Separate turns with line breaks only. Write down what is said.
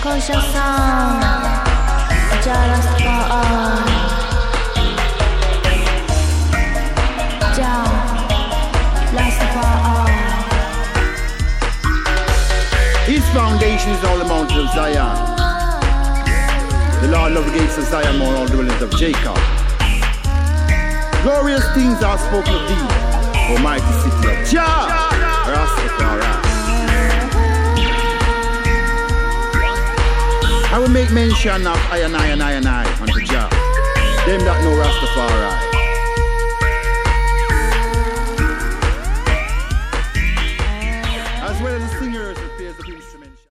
Conscious sound, Jah Rastafari, Jah Rastafari.
His foundation is all the mountains of Zion. The Lord loved the gates of Zion more than all the dwellings of Jacob. Glorious things are spoken of thee, O mighty city of Jah Rastafari. I will make mention of I and I unto Jah, them that know Rastafari.